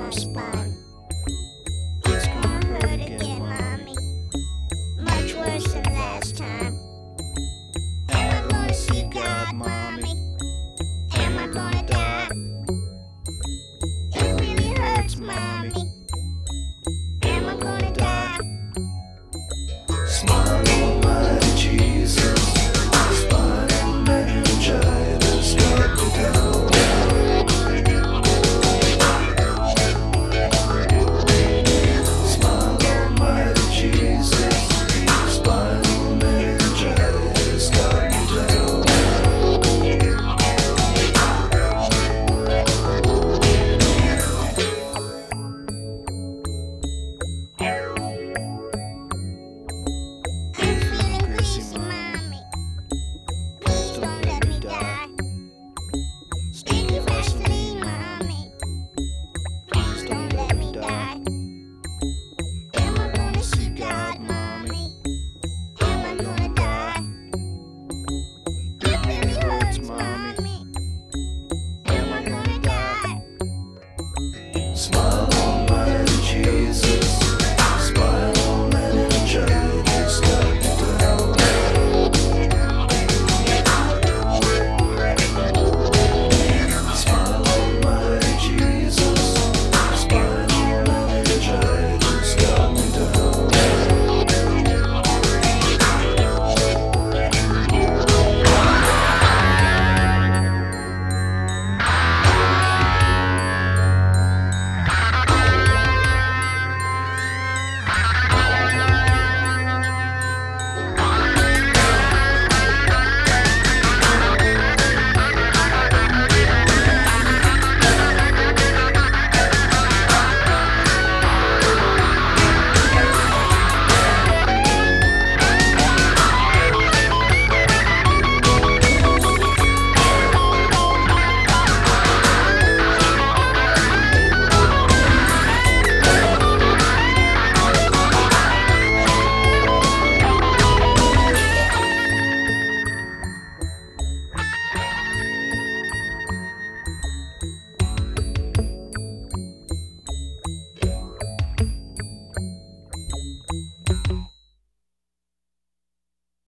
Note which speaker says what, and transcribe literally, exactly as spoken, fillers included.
Speaker 1: my spine. It's gonna hurt again, mommy. Much worse than last time. Am I gonna see God, mommy? Am I gonna die? It really hurts, mommy. Am I gonna die?
Speaker 2: Smile, Almighty Jesus. Spinal meningitis got me down. Smile, Almighty Jesus. Spinal meningitis got me down.
Speaker 1: I'm feeling greasy, mommy. Please don't let me die. Sticky Vaseline, mommy. Please don't let me die. Am I gonna see God, mommy? Am I gonna die? It really hurts, mommy. Am I gonna die?
Speaker 2: Smile,